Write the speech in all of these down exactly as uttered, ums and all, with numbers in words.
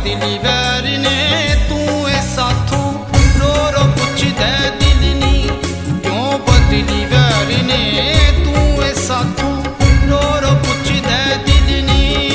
बदली वैर ने तू ए साथों रो रो पुछदे दिल नी क्यों बदली वैर ने तू ए साथों रो रो पुछदे दिल नी।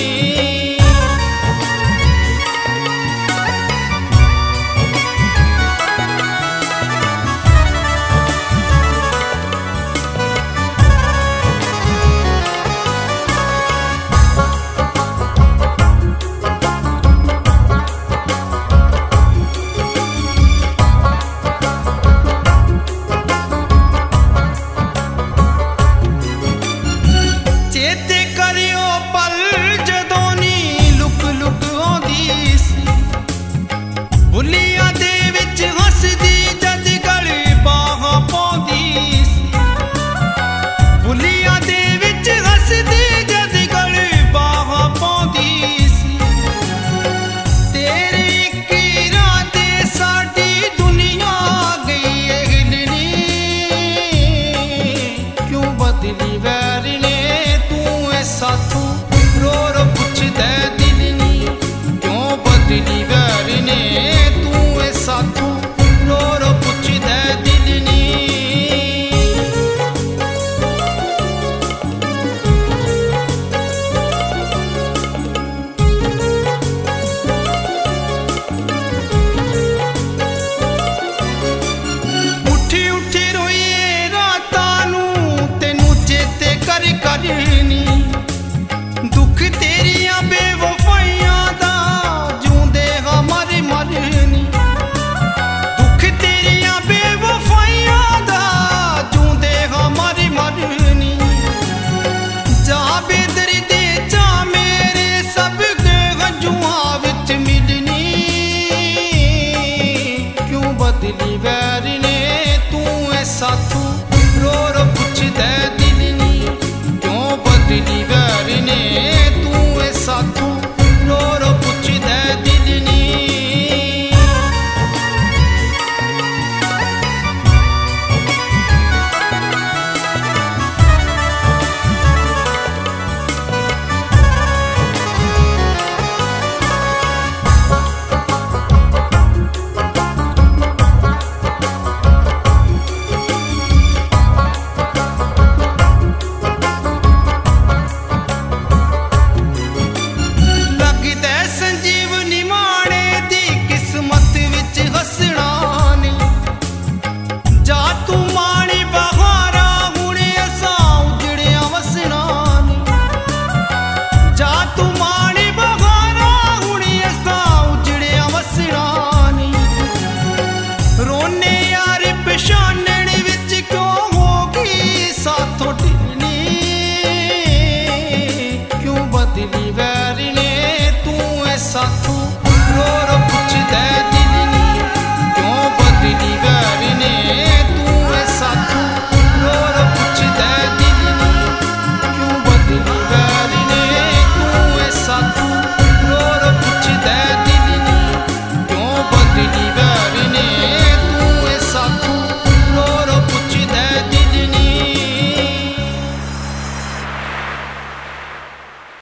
साथों रो रो पुछदे दिल नी क्यों बदली वैर ने तू ए साथों रो रो पुछदे दिल नी। उठी उठी रोइए रातां नू तेनू चेते कर करनी दुख तेरिया बेवफाइयां दा जूंदे हा मर मरनी दुख तेरिया बेवफाइयां दा जूंदे हा मर मरनी जा बेदरी दे जा मेरे सब के गंजुआ विच मिलनी क्यों बदली वैर ने तू ए साथों